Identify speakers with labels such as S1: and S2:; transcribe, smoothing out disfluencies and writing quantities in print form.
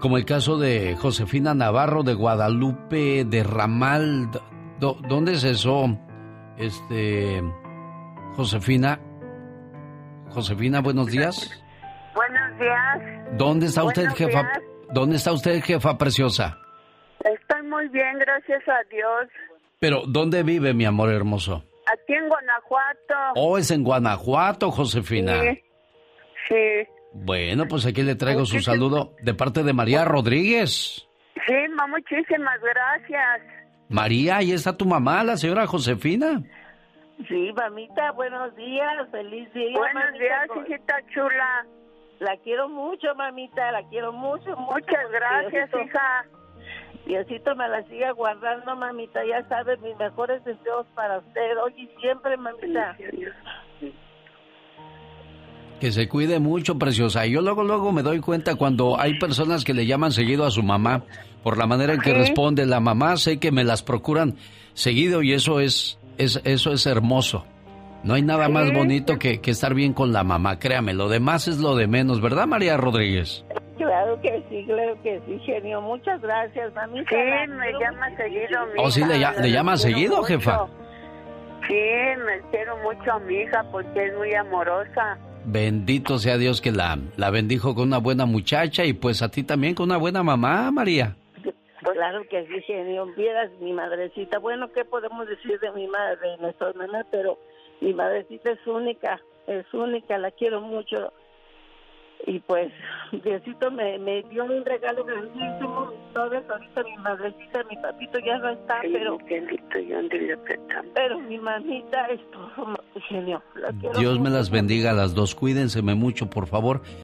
S1: Como el caso de Josefina Navarro de Guadalupe de Ramal. ¿Dónde es eso? Josefina. Josefina, buenos días.
S2: Buenos días.
S1: ¿Dónde está usted, jefa? ¿Dónde está usted, jefa preciosa?
S2: Estoy muy bien, gracias a Dios.
S1: Pero, ¿dónde vive, mi amor hermoso?
S2: Aquí en Guanajuato.
S1: Oh, es en Guanajuato, Josefina.
S2: Sí.
S1: Bueno, pues aquí le traigo su saludo de parte de María Rodríguez.
S2: Sí, muchísimas gracias.
S1: María, ahí está tu mamá, la señora Josefina.
S3: Sí, mamita, buenos días, feliz día.
S2: Buenos días, hijita chula.
S3: La quiero mucho, mamita, la quiero mucho.
S2: Muchas gracias,
S3: Diosito,
S2: hija.
S3: Diosito me la siga guardando, mamita, ya sabes, mis mejores deseos para usted, hoy y siempre, mamita.
S1: Que se cuide mucho, preciosa. Yo luego me doy cuenta cuando hay personas que le llaman seguido a su mamá, por la manera en que responde la mamá, sé que me las procuran seguido y eso es hermoso. No hay nada más bonito que estar bien con la mamá, créame, lo demás es lo de menos, ¿verdad, María Rodríguez?
S3: Claro que sí, genio. Muchas gracias, mamita.
S2: Sí, me llama seguido, mi
S1: hija. ¿Oh, sí le llama seguido,
S2: mucho,
S1: jefa?
S2: Sí, me quiero mucho a mi hija porque es muy amorosa.
S1: Bendito sea Dios que la bendijo con una buena muchacha y pues a ti también con una buena mamá, María.
S3: Claro que sí, genio. Vieras mi madrecita. Bueno, ¿qué podemos decir de mi madre, de nuestra hermana? Pero mi madrecita es única, la quiero mucho. Y pues, Diosito me dio un regalo grandísimo. Todas ahorita mi madrecita, mi papito ya no está, pero mi mamita es todo, genio.
S1: Dios me las bendiga a las dos. Cuídense mucho, por favor.